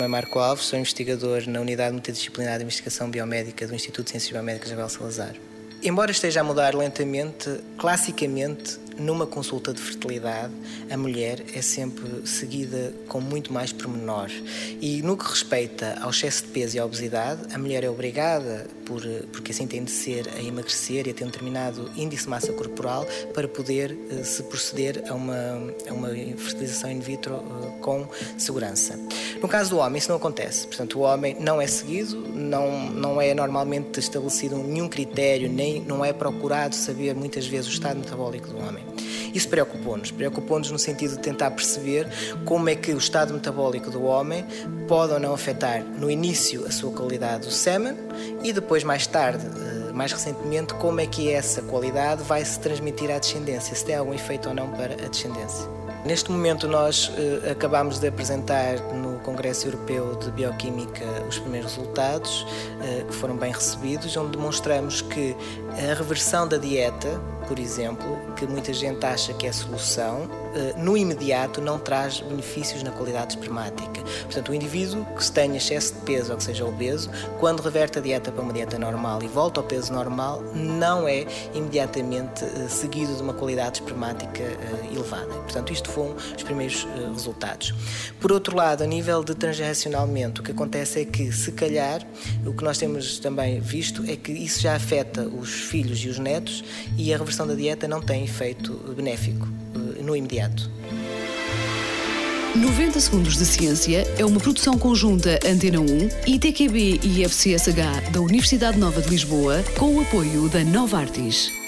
nome é Marco Alves, sou investigador na Unidade Multidisciplinar de Investigação Biomédica do Instituto de Ciências Biomédicas Abel Salazar. Embora esteja a mudar lentamente, classicamente, numa consulta de fertilidade, a mulher é sempre seguida com muito mais pormenor. E no que respeita ao excesso de peso e à obesidade, a mulher é obrigada, porque assim tem de ser, a emagrecer e a ter um determinado índice de massa corporal para poder se proceder a uma fertilização in vitro com segurança. No caso do homem, isso não acontece. Portanto, o homem não é seguido, não é normalmente estabelecido nenhum critério, nem não é procurado saber muitas vezes o estado metabólico do homem. Isso preocupou-nos no sentido de tentar perceber como é que o estado metabólico do homem pode ou não afetar no início a sua qualidade do sêmen e depois mais tarde, mais recentemente, como é que essa qualidade vai se transmitir à descendência, se tem algum efeito ou não para a descendência. Neste momento nós acabamos de apresentar no Congresso Europeu de Bioquímica os primeiros resultados, que foram bem recebidos, onde demonstramos que a reversão da dieta, por exemplo, que muita gente acha que é solução, no imediato não traz benefícios na qualidade espermática. Portanto, o indivíduo que tenha excesso de peso ou que seja obeso, quando reverte a dieta para uma dieta normal e volta ao peso normal, não é imediatamente seguido de uma qualidade espermática elevada. Portanto, isto foram os primeiros resultados. Por outro lado, a nível de transgeracionalmente, o que acontece é que, se calhar, o que nós temos também visto é que isso já afeta os filhos e os netos e a reversão da dieta não tem efeito benéfico no imediato. 90 Segundos de Ciência é uma produção conjunta Antena 1, ITQB e FCSH da Universidade Nova de Lisboa, com o apoio da Novartis.